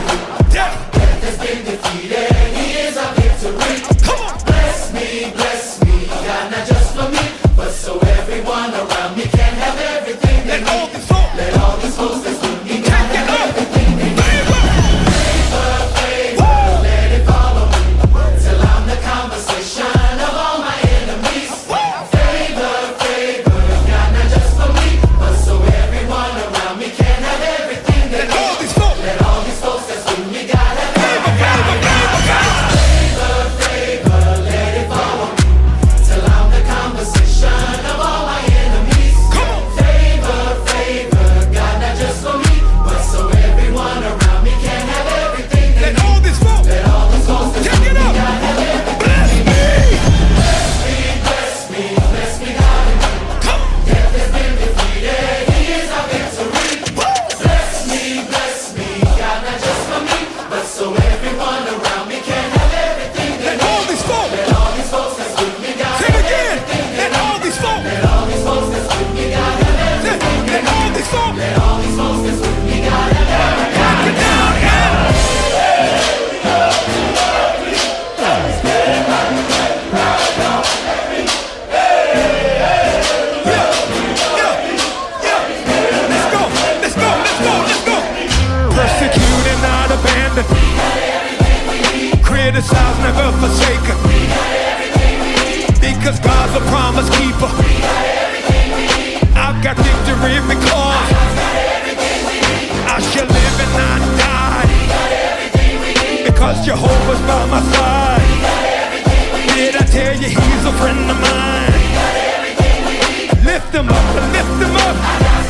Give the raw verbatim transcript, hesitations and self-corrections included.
Death, death has been defeated. He is our victory. Come on. Bless me, bless me, God, not just for me, but so everyone around me can have everything they Let need. all these folks, Let all these folks that's with me God take it have up. everything they need. Favor. Favor, favor, let it follow me till I'm the conversation of all my enemies. Favor, favor, God, not just for me, but so everyone around me can have everything they Let need. all these folks, Let all these folks that's with me God have favor, favor, favor, favor. favor, favor, let it follow me till I'm the conversation of all my enemies. Come on. Favor, favor, God, not just for me, but so everyone around me can have everything they Let need. all these folks, Let all these folks that's take with it me up. God have everything. Bless me. Bless me, bless me, God, and me. Come on. Death has been defeated, He is our victory. Bless me, bless me, God, not just for me, but so everyone around me can have everything they Let need. all these folks, Let all these folks that's with me God say it again. Let all these folks, Let all these folks that's with me God have everything. let, let all these folks, Let all these folks that's with me God have everything. rock it down, yeah. Let's go, let's go, let's go, let's go. Persecuted, not abandoned. Criticized, never forsaken. Because God's a promise keeper. I've got victory because I shall live and not die. Because Jehovah's by my side. Did I tell you he's a friend of mine? Lift him up, lift him up.